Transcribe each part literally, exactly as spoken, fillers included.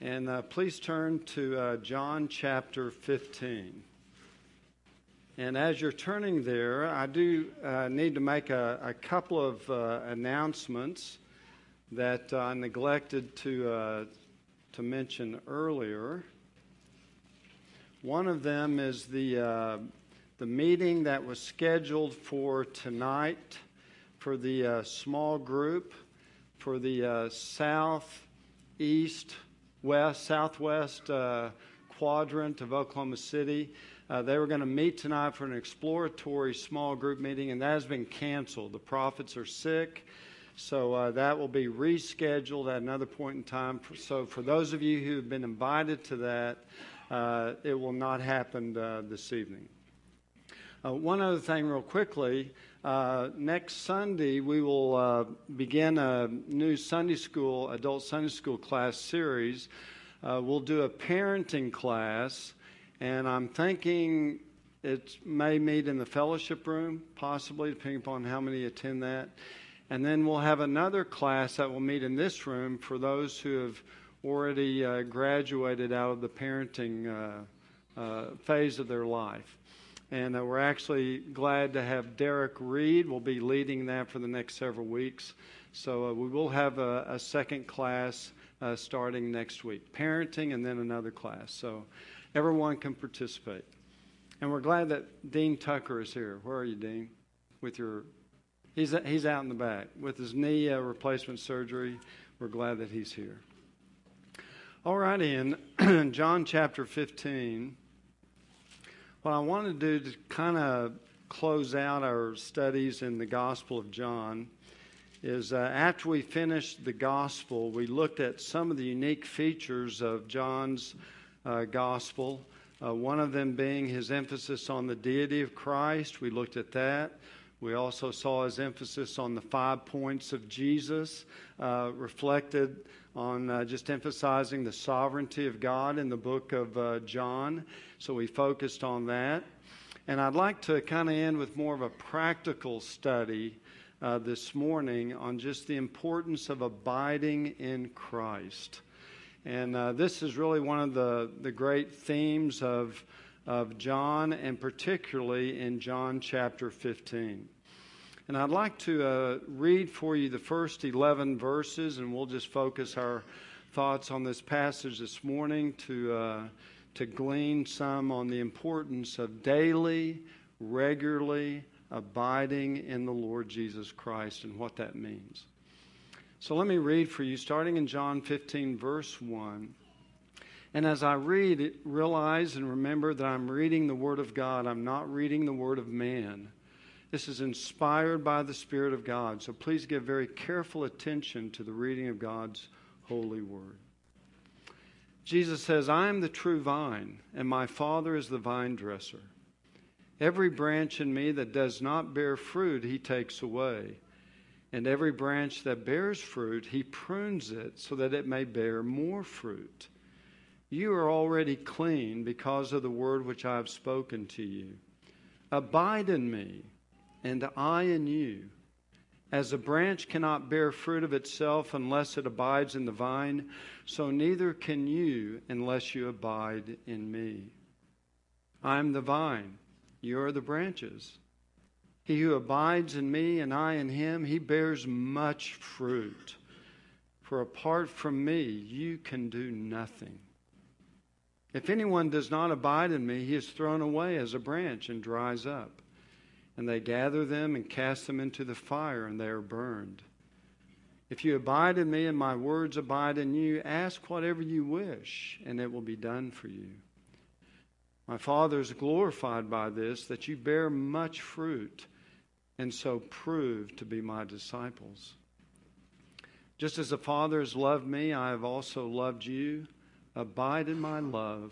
And uh, please turn to uh, John chapter fifteen. And as you're turning there, I do uh, need to make a, a couple of uh, announcements that I neglected to uh, to mention earlier. One of them is the uh, the meeting that was scheduled for tonight for the uh, small group for the uh, southeast, west, southwest uh, quadrant of Oklahoma City. Uh, they were going to meet tonight for an exploratory small group meeting, and that has been canceled. The prophets are sick, so uh, that will be rescheduled at another point in time. So for those of you who have been invited to that, uh, it will not happen uh, this evening. Uh, one other thing real quickly, uh, next Sunday we will uh, begin a new Sunday school, adult Sunday school class series. Uh, we'll do a parenting class, and I'm thinking it may meet in the fellowship room, possibly, depending upon how many attend that. And then we'll have another class that will meet in this room for those who have already uh, graduated out of the parenting uh, uh, phase of their life. And uh, we're actually glad to have Derek Reed will be leading that for the next several weeks. So uh, we will have a, a second class uh, starting next week, parenting, and then another class. So everyone can participate. And we're glad that Dean Tucker is here. Where are you, Dean? With your, he's he's out in the back with his knee uh, replacement surgery. We're glad that he's here. All right, in John chapter fifteen. What I want to do to kind of close out our studies in the Gospel of John is uh, after we finished the Gospel, we looked at some of the unique features of John's uh, Gospel. Uh, one of them being his emphasis on the deity of Christ. We looked at that. We also saw his emphasis on the five points of Jesus, uh, reflected on uh, just emphasizing the sovereignty of God in the book of uh, John. So we focused on that. And I'd like to kind of end with more of a practical study uh, this morning on just the importance of abiding in Christ. And uh, this is really one of the, the great themes of, of John, and particularly in John chapter fifteen. And I'd like to uh, read for you the first eleven verses, and we'll just focus our thoughts on this passage this morning to uh, to glean some on the importance of daily, regularly abiding in the Lord Jesus Christ and what that means. So let me read for you, starting in John fifteen, verse one. And as I read it, realize and remember that I'm reading the Word of God. I'm not reading the Word of man. This is inspired by the Spirit of God. So please give very careful attention to the reading of God's holy word. Jesus says, I am the true vine, and my Father is the vine dresser. Every branch in me that does not bear fruit, he takes away. And every branch that bears fruit, he prunes it so that it may bear more fruit. You are already clean because of the word which I have spoken to you. Abide in me, and I in you. As a branch cannot bear fruit of itself unless it abides in the vine, so neither can you unless you abide in me. I am the vine, you are the branches. He who abides in me and I in him, he bears much fruit. For apart from me, you can do nothing. If anyone does not abide in me, he is thrown away as a branch and dries up. And they gather them and cast them into the fire, and they are burned. If you abide in me and my words abide in you, ask whatever you wish, and it will be done for you. My Father is glorified by this, that you bear much fruit, and so prove to be my disciples. Just as the Father has loved me, I have also loved you. Abide in my love.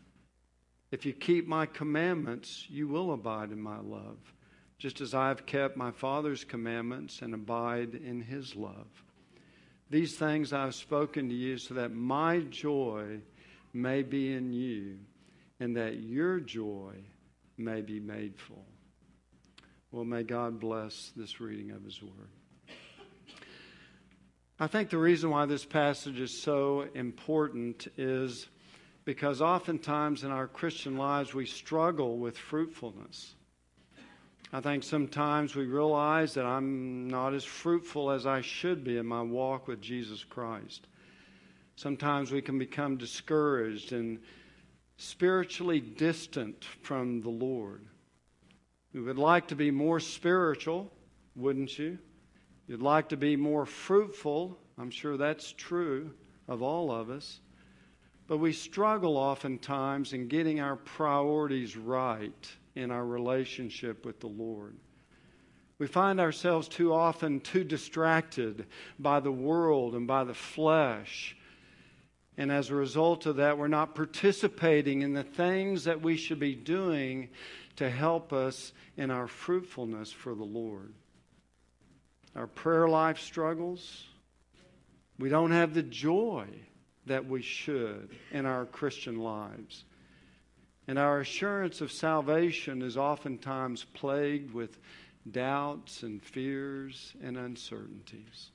If you keep my commandments, you will abide in my love, just as I have kept my Father's commandments and abide in his love. These things I have spoken to you so that my joy may be in you and that your joy may be made full. Well, may God bless this reading of his word. I think the reason why this passage is so important is because oftentimes in our Christian lives we struggle with fruitfulness. I think sometimes we realize that I'm not as fruitful as I should be in my walk with Jesus Christ. Sometimes we can become discouraged and spiritually distant from the Lord. We would like to be more spiritual, wouldn't you? You'd like to be more fruitful. I'm sure that's true of all of us. But we struggle oftentimes in getting our priorities right in our relationship with the Lord. We find ourselves too often too distracted by the world and by the flesh. And as a result of that, we're not participating in the things that we should be doing to help us in our fruitfulness for the Lord. Our prayer life struggles. We don't have the joy that we should in our Christian lives. And our assurance of salvation is oftentimes plagued with doubts and fears and uncertainties.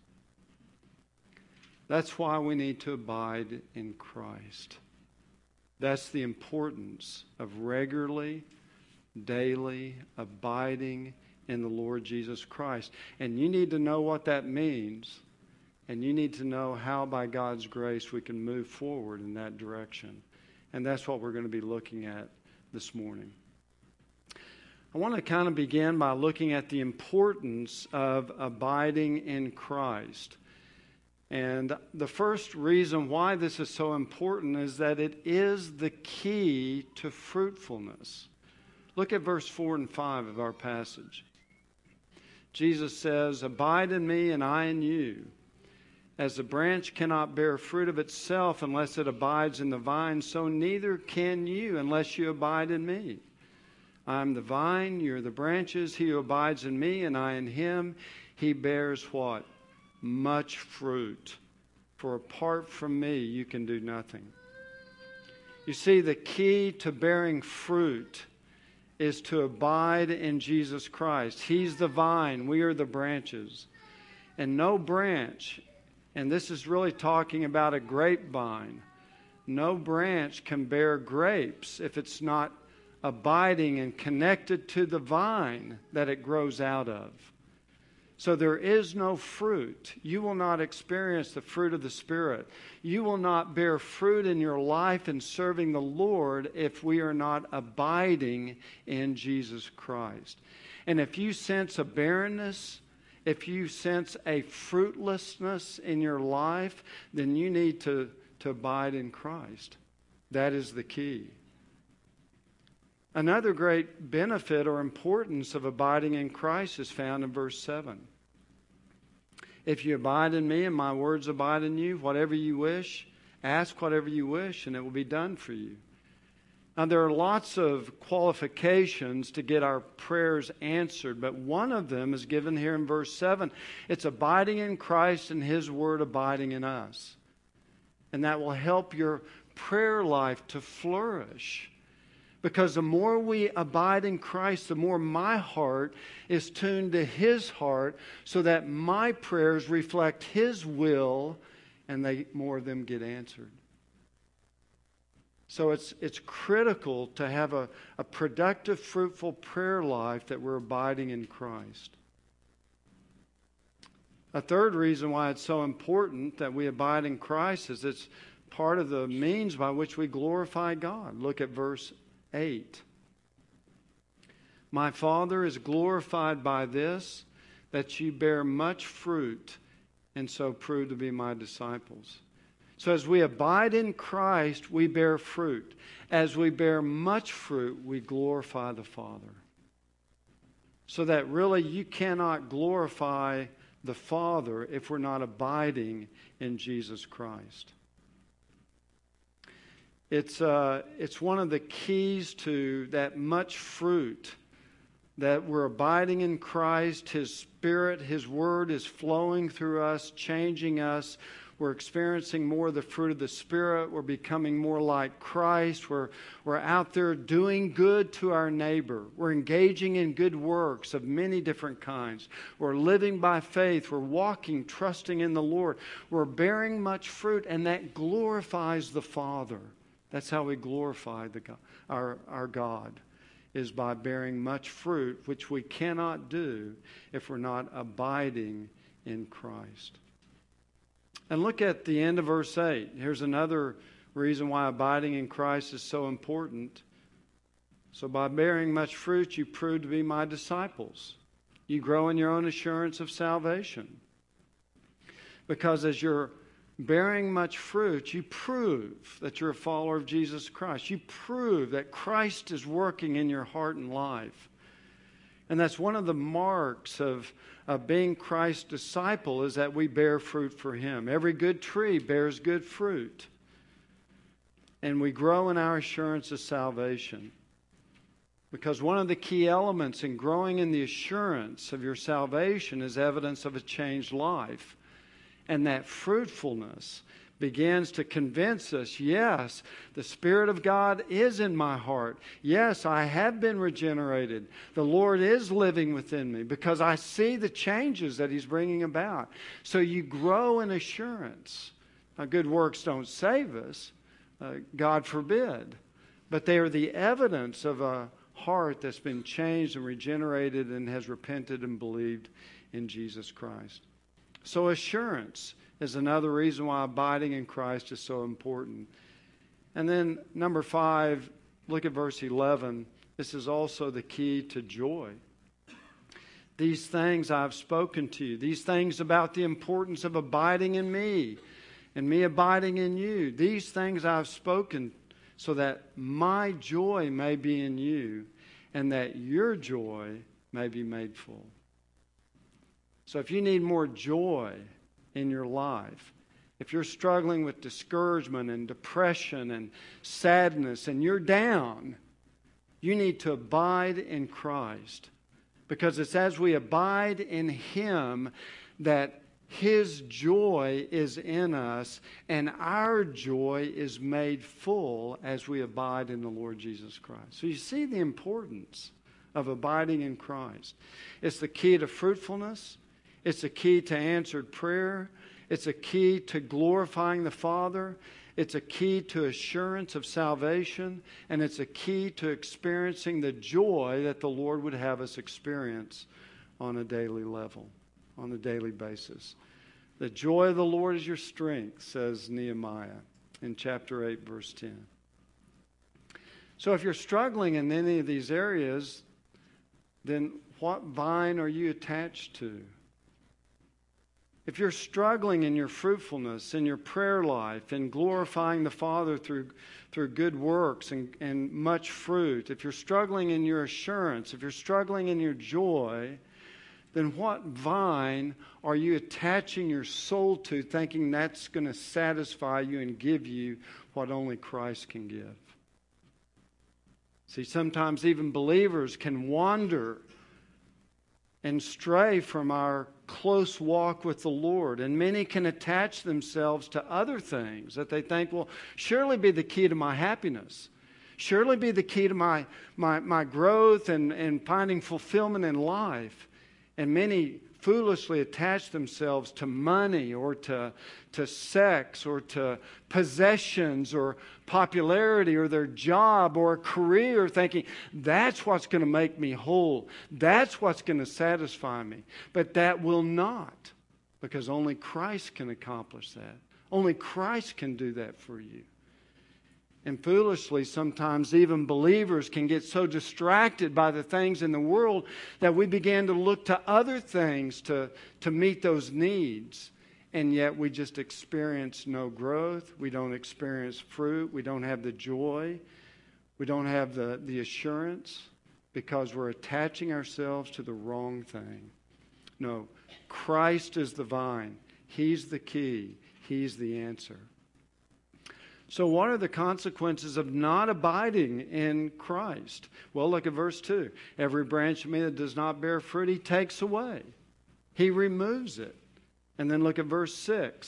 That's why we need to abide in Christ. That's the importance of regularly, daily abiding in the Lord Jesus Christ. And you need to know what that means. And you need to know how, by God's grace, we can move forward in that direction. And that's what we're going to be looking at this morning. I want to kind of begin by looking at the importance of abiding in Christ. And the first reason why this is so important is that it is the key to fruitfulness. Look at verse four and five of our passage. Jesus says, "Abide in me and I in you. As the branch cannot bear fruit of itself unless it abides in the vine, so neither can you unless you abide in me. I am the vine, you are the branches. He who abides in me and I in him, he bears what? Much fruit. For apart from me, you can do nothing." You see, the key to bearing fruit is to abide in Jesus Christ. He's the vine, we are the branches. And no branch, and this is really talking about a grapevine, no branch can bear grapes if it's not abiding and connected to the vine that it grows out of. So there is no fruit. You will not experience the fruit of the Spirit. You will not bear fruit in your life in serving the Lord if we are not abiding in Jesus Christ. And if you sense a barrenness, if you sense a fruitlessness in your life, then you need to, to abide in Christ. That is the key. Another great benefit or importance of abiding in Christ is found in verse seven. "If you abide in me and my words abide in you, whatever you wish, ask whatever you wish, and it will be done for you." Now, there are lots of qualifications to get our prayers answered, but one of them is given here in verse seven. It's abiding in Christ and His Word abiding in us. And that will help your prayer life to flourish. Because the more we abide in Christ, the more my heart is tuned to His heart so that my prayers reflect His will and they more of them get answered. So it's it's critical to have a, a productive, fruitful prayer life that we're abiding in Christ. A third reason why it's so important that we abide in Christ is it's part of the means by which we glorify God. Look at verse eight. "My Father is glorified by this, that you bear much fruit, and so prove to be my disciples." So as we abide in Christ, we bear fruit. As we bear much fruit, we glorify the Father. So that really you cannot glorify the Father if we're not abiding in Jesus Christ. It's, uh, it's one of the keys to that much fruit, that we're abiding in Christ. His Spirit, His Word is flowing through us, changing us. we're experiencing more of the fruit of the Spirit. We're becoming more like Christ. We're, we're out there doing good to our neighbor. We're engaging in good works of many different kinds. We're living by faith. We're walking, trusting in the Lord. We're bearing much fruit, and that glorifies the Father. That's how we glorify the God, our, our God, is by bearing much fruit, which we cannot do if we're not abiding in Christ. And look at the end of verse eight. Here's another reason why abiding in Christ is so important. So by bearing much fruit, you prove to be my disciples. You grow in your own assurance of salvation. Because as you're bearing much fruit, you prove that you're a follower of Jesus Christ. You prove that Christ is working in your heart and life. And that's one of the marks of, of being Christ's disciple, is that we bear fruit for Him. Every good tree bears good fruit. And we grow in our assurance of salvation. Because one of the key elements in growing in the assurance of your salvation is evidence of a changed life. And that fruitfulness begins to convince us, yes, the Spirit of God is in my heart. Yes, I have been regenerated. The Lord is living within me because I see the changes that He's bringing about. So you grow in assurance. Now, good works don't save us, uh, God forbid. But they are the evidence of a heart that's been changed and regenerated and has repented and believed in Jesus Christ. So assurance is another reason why abiding in Christ is so important. And then number five, look at verse eleven. This is also the key to joy. These things I've spoken to you. These things about the importance of abiding in me and me abiding in you. These things I've spoken so that my joy may be in you and that your joy may be made full. So if you need more joy in your life, if you're struggling with discouragement and depression and sadness and you're down, you need to abide in Christ. Because it's as we abide in Him that His joy is in us and our joy is made full as we abide in the Lord Jesus Christ. So you see the importance of abiding in Christ. It's the key to fruitfulness. It's a key to answered prayer. It's a key to glorifying the Father. It's a key to assurance of salvation. And it's a key to experiencing the joy that the Lord would have us experience on a daily level, on a daily basis. The joy of the Lord is your strength, says Nehemiah in chapter eight, verse ten. So if you're struggling in any of these areas, then what vine are you attached to? If you're struggling in your fruitfulness, in your prayer life, in glorifying the Father through, through good works and, and much fruit, if you're struggling in your assurance, if you're struggling in your joy, then what vine are you attaching your soul to, thinking that's going to satisfy you and give you what only Christ can give? See, sometimes even believers can wander and stray from our close walk with the Lord. And many can attach themselves to other things that they think will surely be the key to my happiness, surely be the key to my, my, my growth and, and finding fulfillment in life. And many foolishly attach themselves to money or to, to sex or to possessions or popularity or their job or a career, thinking that's what's going to make me whole. That's what's going to satisfy me. But that will not, because only Christ can accomplish that. Only Christ can do that for you. And foolishly, sometimes even believers can get so distracted by the things in the world that we begin to look to other things to, to meet those needs. And yet we just experience no growth. We don't experience fruit. We don't have the joy. We don't have the, the assurance because we're attaching ourselves to the wrong thing. No, Christ is the vine. He's the key. He's the answer. So what are the consequences of not abiding in Christ? Well, look at verse two. Every branch of me that does not bear fruit, He takes away. He removes it. And then look at verse six.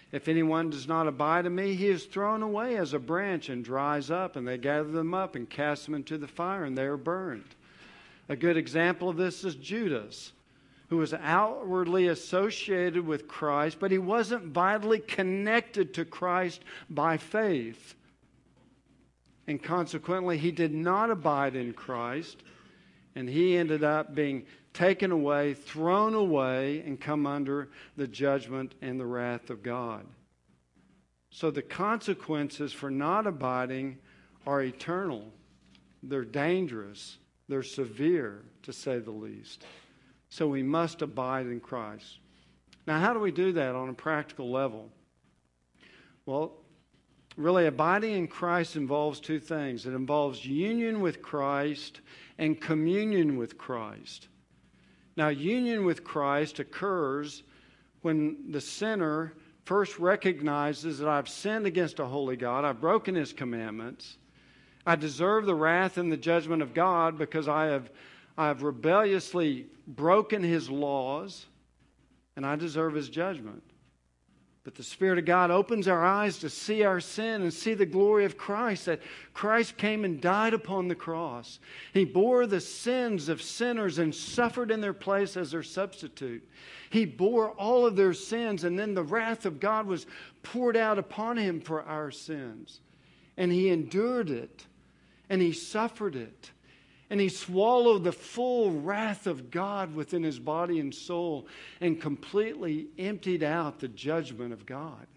If anyone does not abide in me, he is thrown away as a branch and dries up, and they gather them up and cast them into the fire, and they are burned. A good example of this is Judas, who was outwardly associated with Christ, but he wasn't vitally connected to Christ by faith. And consequently, he did not abide in Christ, and he ended up being taken away, thrown away, and come under the judgment and the wrath of God. So the consequences for not abiding are eternal. They're dangerous. They're severe, to say the least. So we must abide in Christ. Now, how do we do that on a practical level? Well, really, abiding in Christ involves two things. It involves union with Christ and communion with Christ. Now, union with Christ occurs when the sinner first recognizes that I've sinned against a holy God, I've broken His commandments, I deserve the wrath and the judgment of God because I have, I have rebelliously broken His laws, and I deserve His judgment. But the Spirit of God opens our eyes to see our sin and see the glory of Christ, that Christ came and died upon the cross. He bore the sins of sinners and suffered in their place as their substitute. He bore all of their sins, and then the wrath of God was poured out upon Him for our sins. And He endured it, and He suffered it. And He swallowed the full wrath of God within His body and soul and completely emptied out the judgment of God.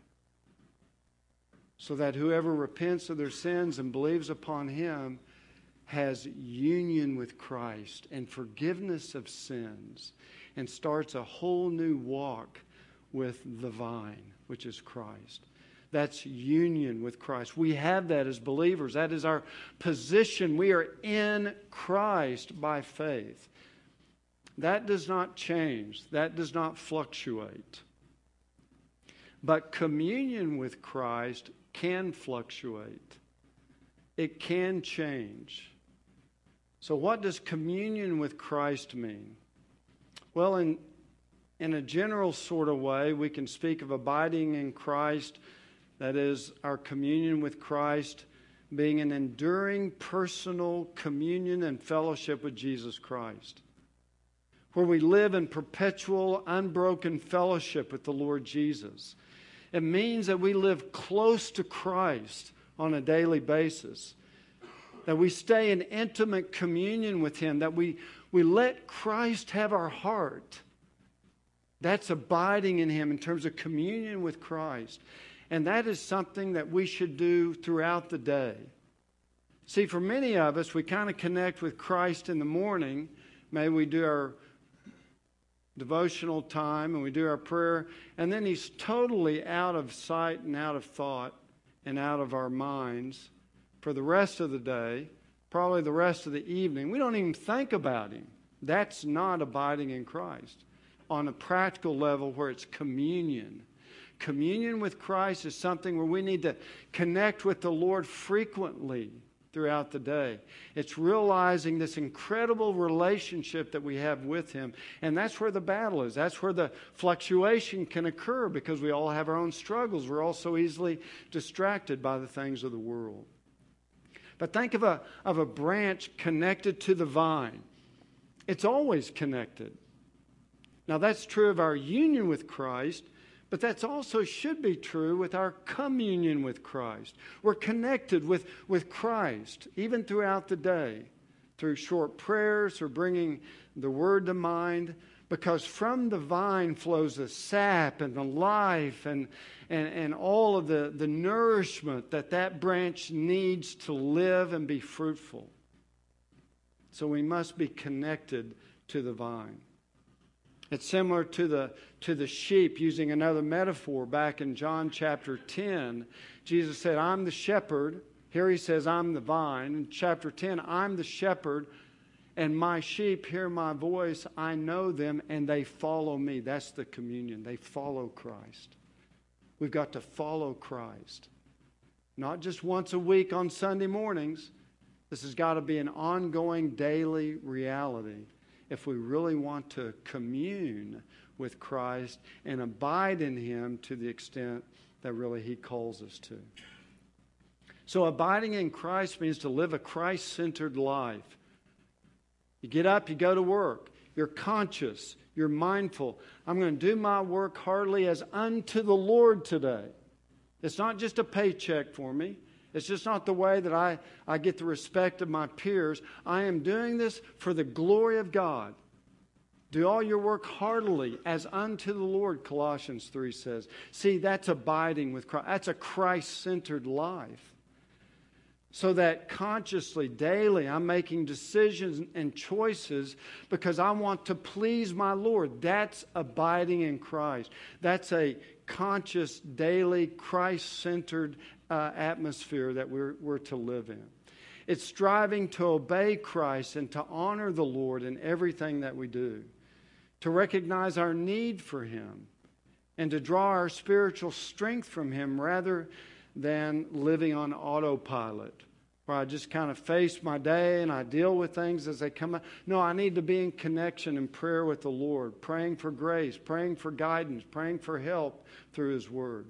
So that whoever repents of their sins and believes upon Him has union with Christ and forgiveness of sins and starts a whole new walk with the vine, which is Christ. That's union with Christ. We have that as believers. That is our position. We are in Christ by faith. That does not change. That does not fluctuate. But communion with Christ can fluctuate. It can change. So what does communion with Christ mean? Well, in, in a general sort of way, we can speak of abiding in Christ. That is, our communion with Christ being an enduring personal communion and fellowship with Jesus Christ, where we live in perpetual, unbroken fellowship with the Lord Jesus. It means that we live close to Christ on a daily basis, that we stay in intimate communion with Him, that we, we let Christ have our heart. That's abiding in Him in terms of communion with Christ. And that is something that we should do throughout the day. See, for many of us, we kind of connect with Christ in the morning. Maybe we do our devotional time and we do our prayer, and then He's totally out of sight and out of thought and out of our minds for the rest of the day, probably the rest of the evening. We don't even think about Him. That's not abiding in Christ on a practical level where it's communion. Communion with Christ is something where we need to connect with the Lord frequently throughout the day. It's realizing this incredible relationship that we have with Him. And that's where the battle is. That's where the fluctuation can occur because we all have our own struggles. We're all so easily distracted by the things of the world. But think of a, of a branch connected to the vine. It's always connected. Now that's true of our union with Christ, but that also should be true with our communion with Christ. We're connected with, with Christ even throughout the day through short prayers or bringing the Word to mind, because from the vine flows the sap and the life and, and, and all of the, the nourishment that that branch needs to live and be fruitful. So we must be connected to the vine. It's similar to the, to the sheep, using another metaphor. Back in John chapter ten, Jesus said, I'm the shepherd. Here He says, I'm the vine. In chapter ten, I'm the shepherd, and my sheep hear my voice. I know them, and they follow me. That's the communion. They follow Christ. We've got to follow Christ. Not just once a week on Sunday mornings. This has got to be an ongoing daily reality if we really want to commune with Christ and abide in Him to the extent that really He calls us to. So abiding in Christ means to live a Christ-centered life. You get up, you go to work. You're conscious. You're mindful. I'm going to do my work heartily as unto the Lord today. It's not just a paycheck for me. It's just not the way that I, I get the respect of my peers. I am doing this for the glory of God. Do all your work heartily as unto the Lord, Colossians three says. See, that's abiding with Christ. That's a Christ-centered life. So that consciously, daily, I'm making decisions and choices because I want to please my Lord. That's abiding in Christ. That's a conscious, daily, Christ-centered uh, atmosphere that we're, we're to live in. It's striving to obey Christ and to honor the Lord in everything that we do. To recognize our need for Him and to draw our spiritual strength from Him rather than living on autopilot, where I just kind of face my day and I deal with things as they come up. No, I need to be in connection and prayer with the Lord, praying for grace, praying for guidance, praying for help through His Word.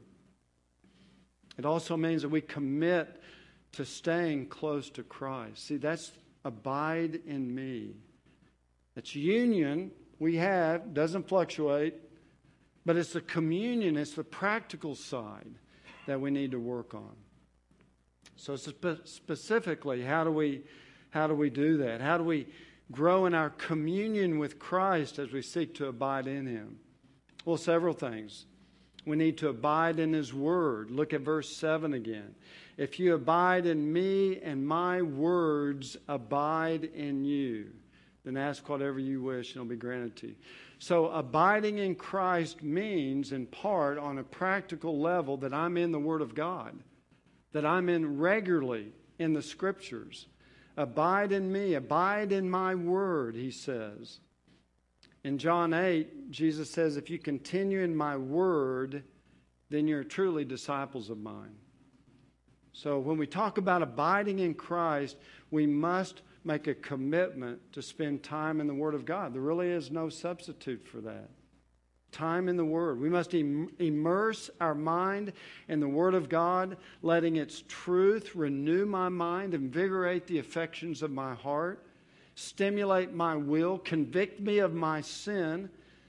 It also means that we commit to staying close to Christ. See, that's abide in me. It's union we have, doesn't fluctuate, but it's the communion, it's the practical side that we need to work on. So spe- specifically, how do we how do we do that? How do we grow in our communion with Christ as we seek to abide in Him? Well, several things. We need to abide in His Word. Look at verse seven again. If you abide in me and my words abide in you, then ask whatever you wish and it'll be granted to you. So abiding in Christ means, in part, on a practical level, that I'm in the Word of God, that I'm in regularly in the Scriptures. Abide in me, abide in my Word, He says. In John eight, Jesus says, if you continue in my Word, then you're truly disciples of mine. So when we talk about abiding in Christ, we must make a commitment to spend time in the Word of God. There really is no substitute for that. Time in the Word. We must im- immerse our mind in the Word of God, letting its truth renew my mind, invigorate the affections of my heart, stimulate my will, convict me of my sin,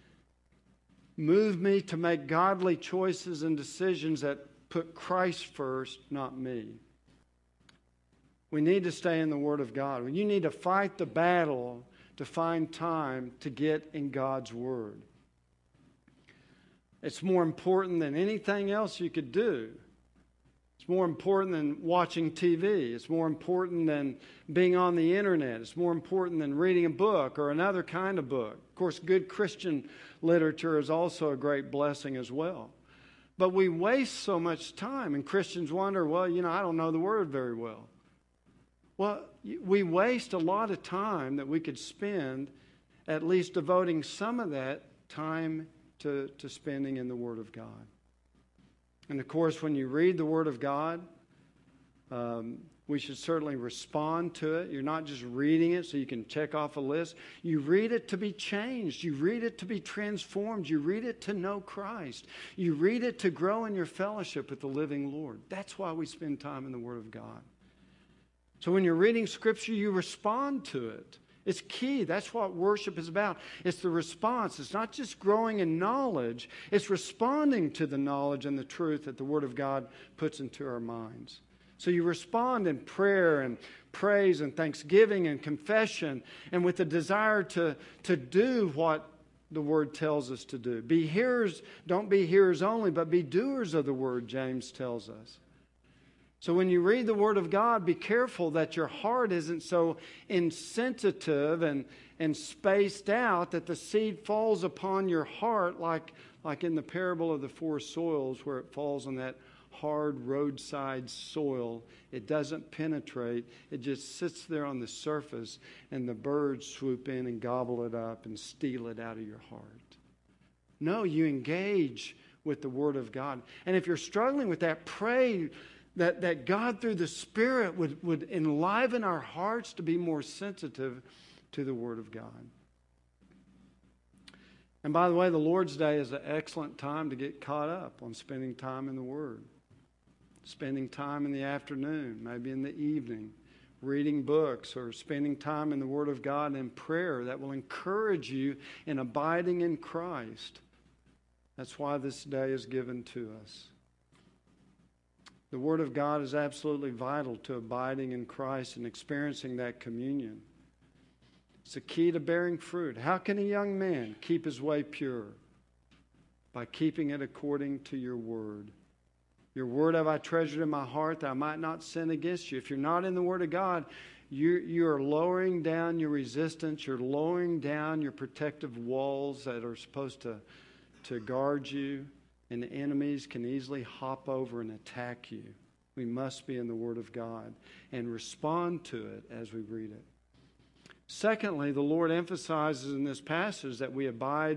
move me to make godly choices and decisions that put Christ first, not me. We need to stay in the Word of God. You need to fight the battle to find time to get in God's Word. It's more important than anything else you could do. It's more important than watching T V. It's more important than being on the internet. It's more important than reading a book or another kind of book. Of course, good Christian literature is also a great blessing as well. But we waste so much time, and Christians wonder, well, you know, I don't know the Word very well. Well, we waste a lot of time that we could spend at least devoting some of that time to, to spending in the Word of God. And of course, when you read the Word of God, um, we should certainly respond to it. You're not just reading it so you can check off a list. You read it to be changed. You read it to be transformed. You read it to know Christ. You read it to grow in your fellowship with the living Lord. That's why we spend time in the Word of God. So when you're reading Scripture, you respond to it. It's key. That's what worship is about. It's the response. It's not just growing in knowledge. It's responding to the knowledge and the truth that the Word of God puts into our minds. So you respond in prayer and praise and thanksgiving and confession and with the desire to, to do what the Word tells us to do. Be hearers, don't be hearers only, but be doers of the Word, James tells us. So when you read the Word of God, be careful that your heart isn't so insensitive and, and spaced out that the seed falls upon your heart like, like in the parable of the four soils where it falls on that hard roadside soil. It doesn't penetrate. It just sits there on the surface and the birds swoop in and gobble it up and steal it out of your heart. No, you engage with the Word of God. And if you're struggling with that, pray That, that God, through the Spirit, would, would enliven our hearts to be more sensitive to the Word of God. And by the way, the Lord's Day is an excellent time to get caught up on spending time in the Word. Spending time in the afternoon, maybe in the evening, reading books or spending time in the Word of God and prayer that will encourage you in abiding in Christ. That's why this day is given to us. The Word of God is absolutely vital to abiding in Christ and experiencing that communion. It's the key to bearing fruit. How can a young man keep his way pure? By keeping it according to your Word. Your Word have I treasured in my heart that I might not sin against you. If you're not in the Word of God, you, you are lowering down your resistance. You're lowering down your protective walls that are supposed to, to guard you. And the enemies can easily hop over and attack you. We must be in the Word of God and respond to it as we read it. Secondly, the Lord emphasizes in this passage that we abide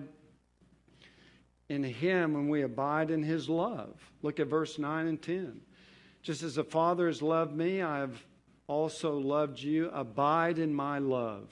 in Him when we abide in His love. Look at verse nine and ten. Just as the Father has loved me, I have also loved you. Abide in my love.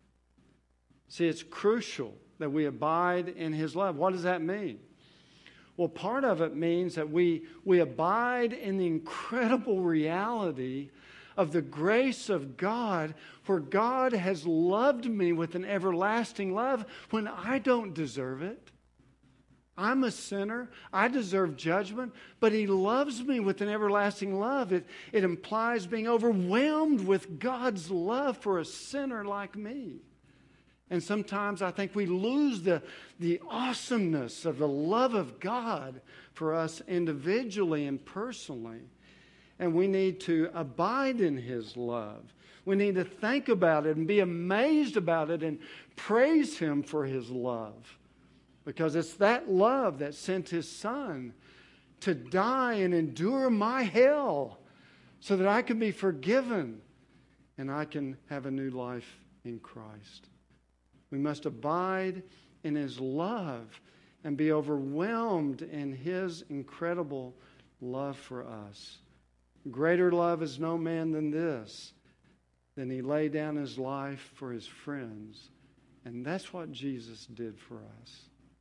See, it's crucial that we abide in His love. What does that mean? Well, part of it means that we, we abide in the incredible reality of the grace of God, where God has loved me with an everlasting love when I don't deserve it. I'm a sinner. I deserve judgment, but He loves me with an everlasting love. It, it implies being overwhelmed with God's love for a sinner like me. And sometimes I think we lose the, the awesomeness of the love of God for us individually and personally. And we need to abide in His love. We need to think about it and be amazed about it and praise Him for His love. Because it's that love that sent His Son to die and endure my hell so that I can be forgiven and I can have a new life in Christ. We must abide in His love and be overwhelmed in His incredible love for us. Greater love is no man than this, than He laid down His life for His friends. And that's what Jesus did for us.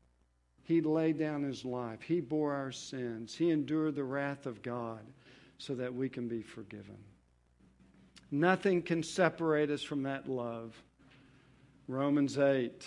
He laid down His life. He bore our sins. He endured the wrath of God so that we can be forgiven. Nothing can separate us from that love. Romans eight.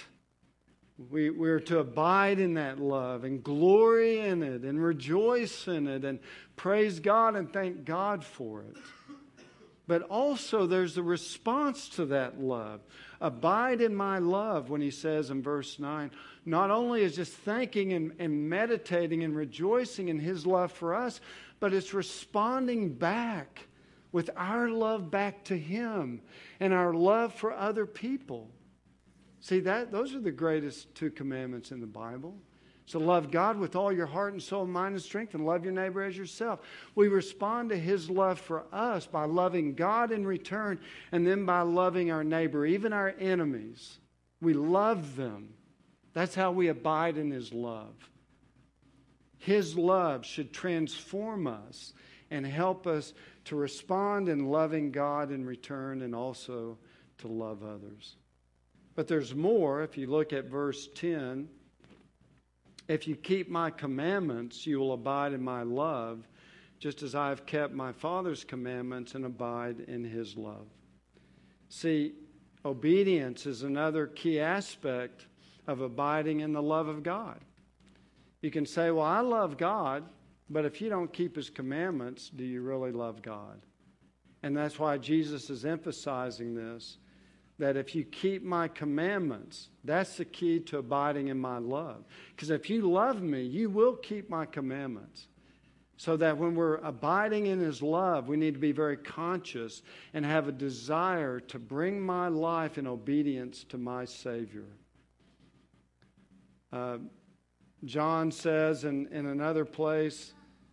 We, we're to abide in that love and glory in it and rejoice in it and praise God and thank God for it. But also there's the response to that love. Abide in my love, when he says in verse nine, not only is just thanking and, and meditating and rejoicing in His love for us, but it's responding back with our love back to Him and our love for other people. See, that those are the greatest two commandments in the Bible. So love God with all your heart and soul, mind and strength, and love your neighbor as yourself. We respond to His love for us by loving God in return, and then by loving our neighbor, even our enemies. We love them. That's how we abide in His love. His love should transform us and help us to respond in loving God in return and also to love others. But there's more. If you look at verse ten, if you keep my commandments, you will abide in my love, just as I have kept my Father's commandments and abide in His love. See, obedience is another key aspect of abiding in the love of God. You can say, well, I love God, but if you don't keep His commandments, do you really love God? And that's why Jesus is emphasizing this, that if you keep my commandments, that's the key to abiding in my love. Because if you love me, you will keep my commandments. So that when we're abiding in His love, we need to be very conscious and have a desire to bring my life in obedience to my Savior. Uh, John says in, in another place,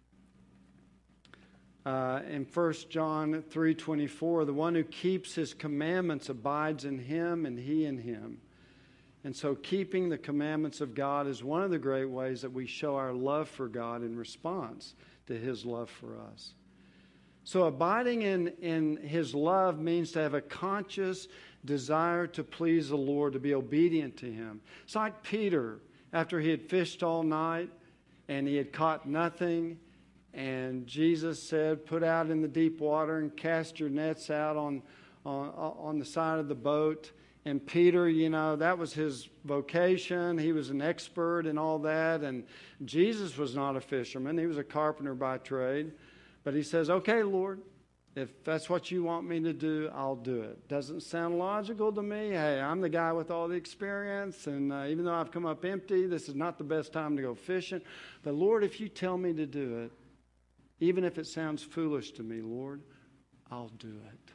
uh, in First John three twenty-four, the one who keeps His commandments abides in Him and He in him. And so keeping the commandments of God is one of the great ways that we show our love for God in response to His love for us. So abiding in, in His love means to have a conscious desire to please the Lord, to be obedient to Him. It's like Peter after he had fished all night and he had caught nothing. And Jesus said, put out in the deep water and cast your nets out on, on, on the side of the boat. And Peter, you know, that was his vocation. He was an expert in all that. And Jesus was not a fisherman. He was a carpenter by trade. But he says, okay, Lord, if that's what you want me to do, I'll do it. Doesn't sound logical to me. Hey, I'm the guy with all the experience. And uh, even though I've come up empty, this is not the best time to go fishing. But Lord, if you tell me to do it, even if it sounds foolish to me, Lord, I'll do it.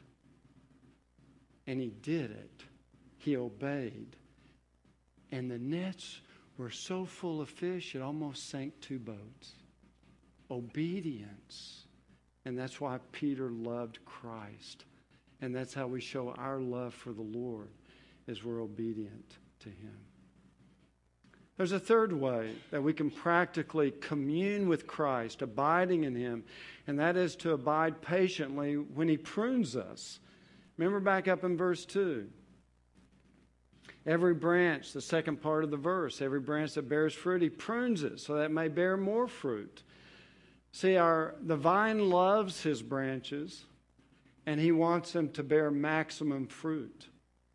And he did it. He obeyed. And the nets were so full of fish, it almost sank two boats. Obedience. And that's why Peter loved Christ. And that's how we show our love for the Lord, is we're obedient to him. There's a third way that we can practically commune with Christ, abiding in him, and that is to abide patiently when he prunes us. Remember back up in verse two. Every branch, the second part of the verse, every branch that bears fruit, he prunes it so that it may bear more fruit. See, our the vine loves his branches, and he wants them to bear maximum fruit.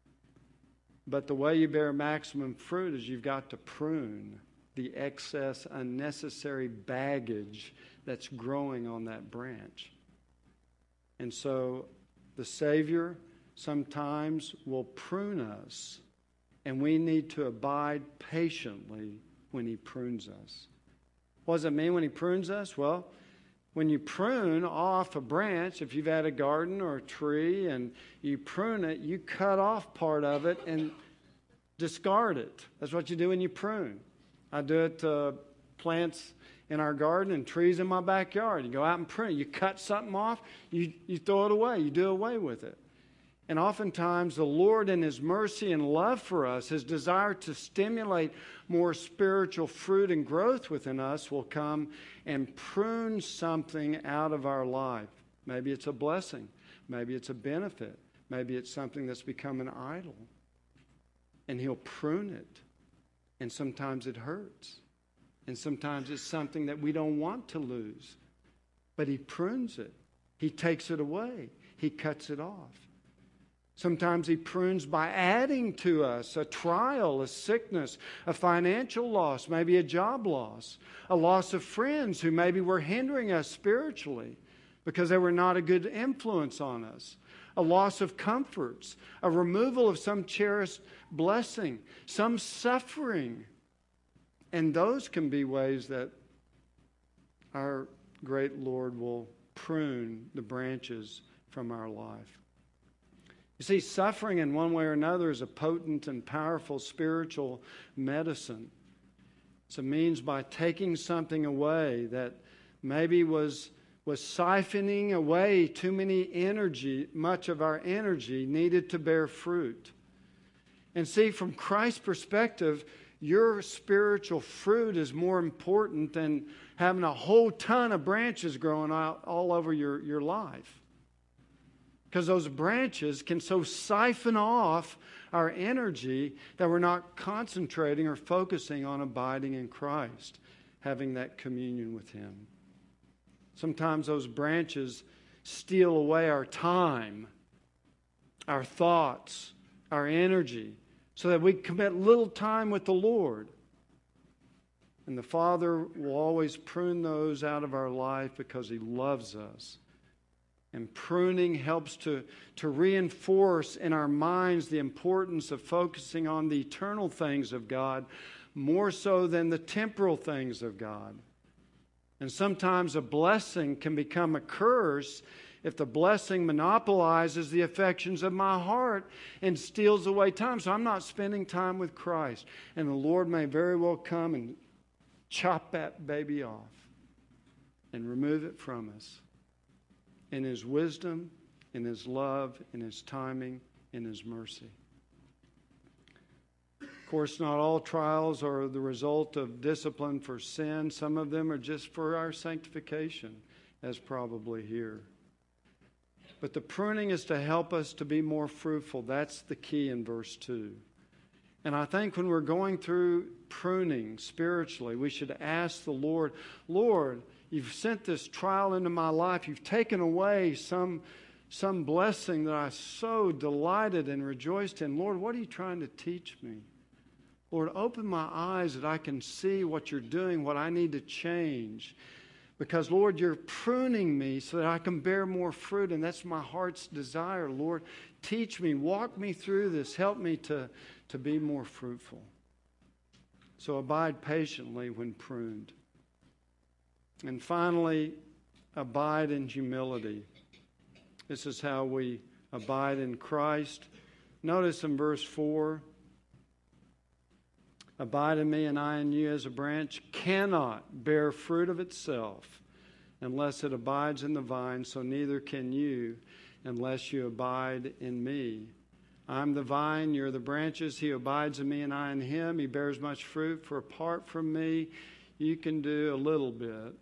But the way you bear maximum fruit is you've got to prune the excess, unnecessary baggage that's growing on that branch. And so the Savior sometimes will prune us, and we need to abide patiently when he prunes us. What does it mean when he prunes us? Well, when you prune off a branch, if you've had a garden or a tree and you prune it, you cut off part of it and discard it. That's what you do when you prune. I do it to plants in our garden and trees in my backyard. You go out and prune. You cut something off, you, you throw it away. You do away with it. And oftentimes the Lord in his mercy and love for us, his desire to stimulate more spiritual fruit and growth within us, will come and prune something out of our life. Maybe it's a blessing. Maybe it's a benefit. Maybe it's something that's become an idol. And he'll prune it. And sometimes it hurts. And sometimes it's something that we don't want to lose. But he prunes it. He takes it away. He cuts it off. Sometimes he prunes by adding to us a trial, a sickness, a financial loss, maybe a job loss, a loss of friends who maybe were hindering us spiritually because they were not a good influence on us, a loss of comforts, a removal of some cherished blessing, some suffering. And those can be ways that our great Lord will prune the branches from our life. You see, suffering in one way or another is a potent and powerful spiritual medicine. It's a means by taking something away that maybe was, was siphoning away too many energy, much of our energy needed to bear fruit. And see, from Christ's perspective, your spiritual fruit is more important than having a whole ton of branches growing out all over your, your life. Because those branches can so siphon off our energy that we're not concentrating or focusing on abiding in Christ, having that communion with him. Sometimes those branches steal away our time, our thoughts, our energy, so that we commit little time with the Lord. And the Father will always prune those out of our life because he loves us. And pruning helps to, to reinforce in our minds the importance of focusing on the eternal things of God more so than the temporal things of God. And sometimes a blessing can become a curse if the blessing monopolizes the affections of my heart and steals away time. So I'm not spending time with Christ. And the Lord may very well come and chop that baby off and remove it from us. In his wisdom, in his love, in his timing, in his mercy. Of course, not all trials are the result of discipline for sin. Some of them are just for our sanctification, as probably here. But the pruning is to help us to be more fruitful. That's the key in verse two. And I think when we're going through pruning spiritually, we should ask the Lord, Lord, you've sent this trial into my life. You've taken away some, some blessing that I so delighted and rejoiced in. Lord, what are you trying to teach me? Lord, open my eyes that I can see what you're doing, what I need to change. Because, Lord, you're pruning me so that I can bear more fruit, and that's my heart's desire. Lord, teach me, walk me through this. Help me to, to be more fruitful. So abide patiently when pruned. And finally, abide in humility. This is how we abide in Christ. Notice in verse four, abide in me and I in you, as a branch cannot bear fruit of itself unless it abides in the vine, so neither can you unless you abide in me. I'm the vine, you're the branches. He abides in me and I in him. He bears much fruit, for apart from me, you can do a little bit.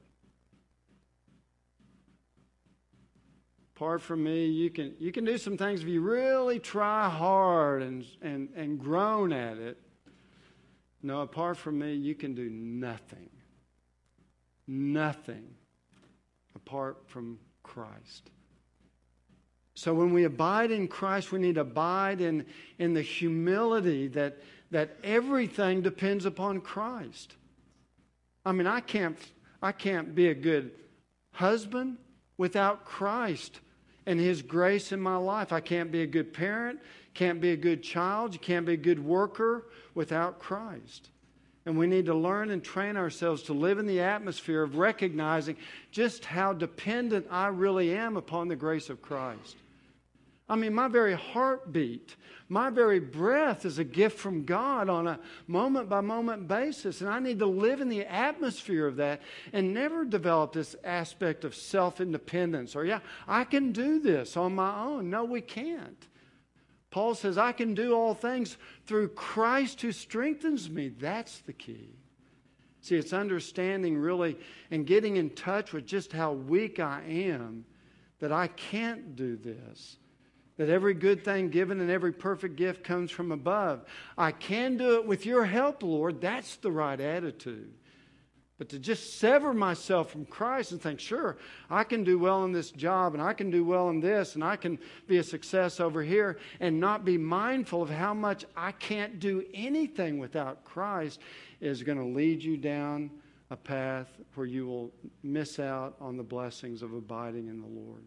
Apart from me, you can you can do some things if you really try hard and, and, and groan at it. No, apart from me, you can do nothing. Nothing apart from Christ. So when we abide in Christ, we need to abide in, in the humility that, that everything depends upon Christ. I mean, I can't, I can't be a good husband without Christ and His grace in my life. I can't be a good parent, can't be a good child, you can't be a good worker without Christ. And we need to learn and train ourselves to live in the atmosphere of recognizing just how dependent I really am upon the grace of Christ. I mean, my very heartbeat, my very breath is a gift from God on a moment-by-moment basis. And I need to live in the atmosphere of that and never develop this aspect of self-independence. Or, yeah, I can do this on my own. No, we can't. Paul says, I can do all things through Christ who strengthens me. That's the key. See, it's understanding really and getting in touch with just how weak I am, that I can't do this. That every good thing given and every perfect gift comes from above. I can do it with your help, Lord. That's the right attitude. But to just sever myself from Christ and think, sure, I can do well in this job and I can do well in this and I can be a success over here, and not be mindful of how much I can't do anything without Christ, is going to lead you down a path where you will miss out on the blessings of abiding in the Lord.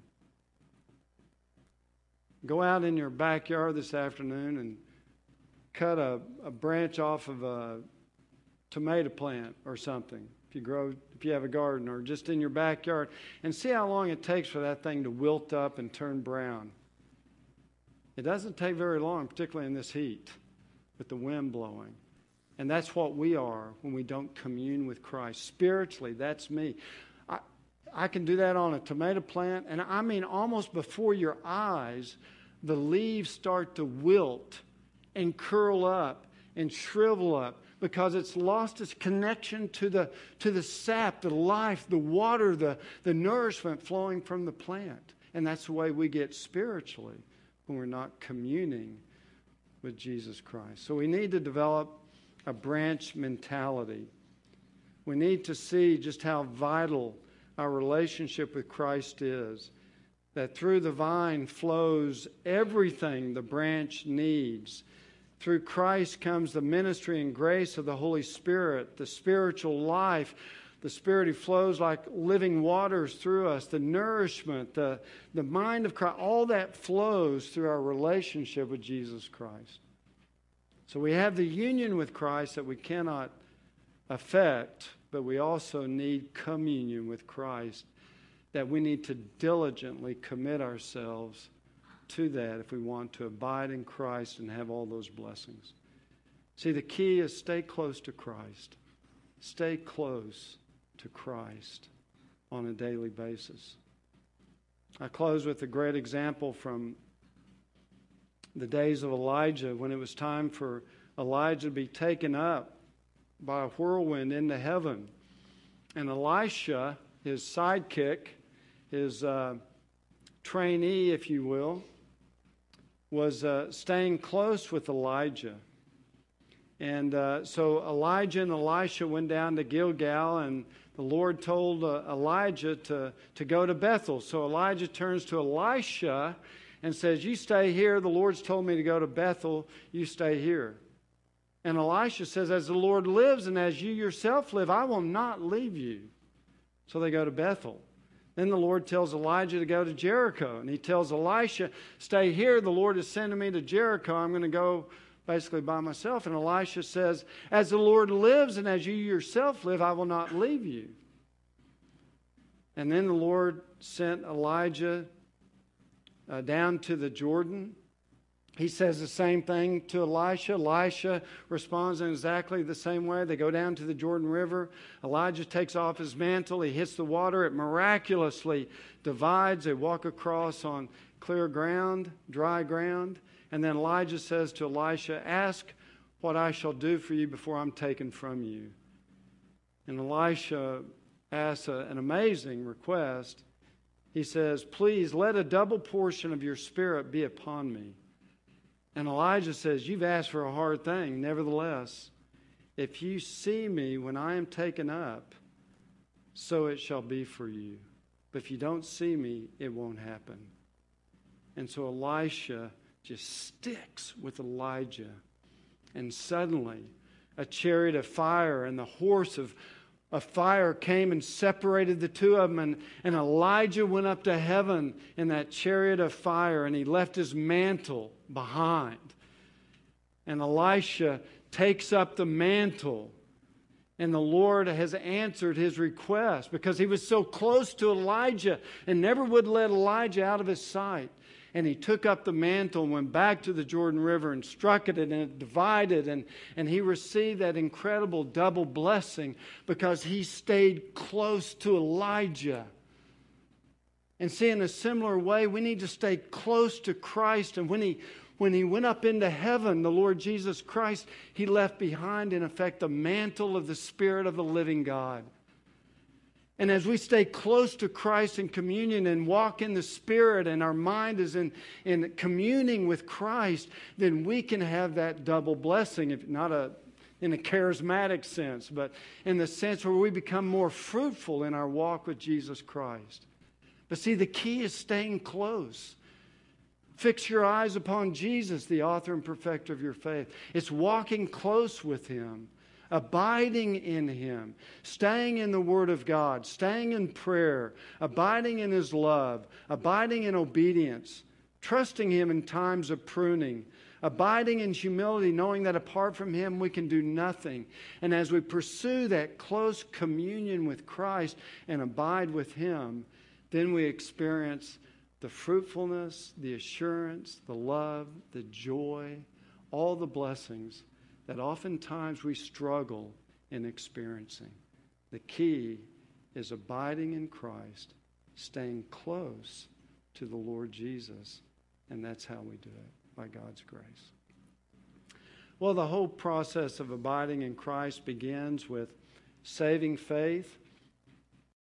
Go out in your backyard this afternoon and cut a, a branch off of a tomato plant or something. If you grow, if you have a garden, or just in your backyard, and see how long it takes for that thing to wilt up and turn brown. It doesn't take very long, particularly in this heat, with the wind blowing. And that's what we are when we don't commune with Christ. Spiritually, that's me. I, I can do that on a tomato plant, and I mean almost before your eyes, the leaves start to wilt and curl up and shrivel up, because it's lost its connection to the, to the sap, the life, the water, the, the nourishment flowing from the plant. And that's the way we get spiritually when we're not communing with Jesus Christ. So we need to develop a branch mentality. We need to see just how vital our relationship with Christ is. That through the vine flows everything the branch needs. Through Christ comes the ministry and grace of the Holy Spirit, the spiritual life. The Spirit who flows like living waters through us, the nourishment, the, the mind of Christ, all that flows through our relationship with Jesus Christ. So we have the union with Christ that we cannot affect, but we also need communion with Christ, that we need to diligently commit ourselves to that if we want to abide in Christ and have all those blessings. See, the key is stay close to Christ. Stay close to Christ on a daily basis. I close with a great example from the days of Elijah, when it was time for Elijah to be taken up by a whirlwind into heaven. And Elisha, his sidekick, his uh, trainee, if you will, was uh, staying close with Elijah. And uh, so Elijah and Elisha went down to Gilgal, and the Lord told uh, Elijah to, to go to Bethel. So Elijah turns to Elisha and says, you stay here. The Lord's told me to go to Bethel. You stay here. And Elisha says, as the Lord lives and as you yourself live, I will not leave you. So they go to Bethel. Then the Lord tells Elijah to go to Jericho. And he tells Elisha, stay here. The Lord is sending me to Jericho. I'm going to go basically by myself. And Elisha says, as the Lord lives and as you yourself live, I will not leave you. And then the Lord sent Elijah uh, down to the Jordan. He says the same thing to Elisha. Elisha responds in exactly the same way. They go down to the Jordan River. Elijah takes off his mantle. He hits the water. It miraculously divides. They walk across on clear ground, dry ground. And then Elijah says to Elisha, ask what I shall do for you before I'm taken from you. And Elisha asks a, an amazing request. He says, please let a double portion of your spirit be upon me. And Elijah says, you've asked for a hard thing. Nevertheless, if you see me when I am taken up, so it shall be for you. But if you don't see me, it won't happen. And so Elisha just sticks with Elijah. And suddenly, a chariot of fire and the horse of, of fire came and separated the two of them. And, and Elijah went up to heaven in that chariot of fire, and he left his mantle behind. And Elisha takes up the mantle, and the Lord has answered his request because he was so close to Elijah and never would let Elijah out of his sight. And he took up the mantle and went back to the Jordan River and struck it, and it divided. And, and he received that incredible double blessing because he stayed close to Elijah. And see, in a similar way, we need to stay close to Christ. And when he, when he went up into heaven, the Lord Jesus Christ, he left behind, in effect, the mantle of the Spirit of the living God. And as we stay close to Christ in communion and walk in the Spirit, and our mind is in, in communing with Christ, then we can have that double blessing, if not a, in a charismatic sense, but in the sense where we become more fruitful in our walk with Jesus Christ. But see, the key is staying close. Fix your eyes upon Jesus, the author and perfecter of your faith. It's walking close with Him. Abiding in Him, staying in the Word of God, staying in prayer, abiding in His love, abiding in obedience, trusting Him in times of pruning, abiding in humility, knowing that apart from Him we can do nothing. And as we pursue that close communion with Christ and abide with Him, then we experience the fruitfulness, the assurance, the love, the joy, all the blessings that oftentimes we struggle in experiencing. The key is abiding in Christ, staying close to the Lord Jesus, and that's how we do it, by God's grace. Well, the whole process of abiding in Christ begins with saving faith,